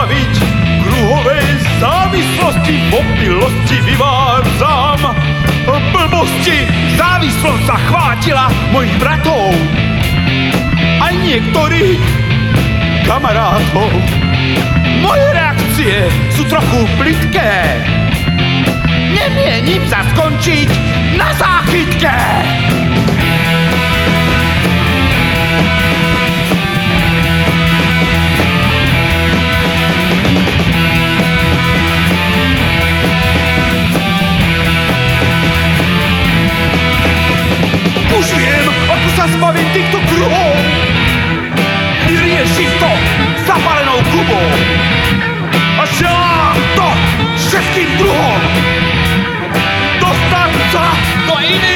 zbaviť kruhovej závislosti, v opilosti vyvádzam blbosti. Závislosť zachvátila mojich bratov, aj niektorých kamarátov. Moje reakcie sú trochu plitké, nemienim sa skončiť na záchytke. Už viem, ako sa zbaviť týchto kruhov. Vyriešim to zapálenou gubou. A želám to všetkým druhom. Dostať sa do iných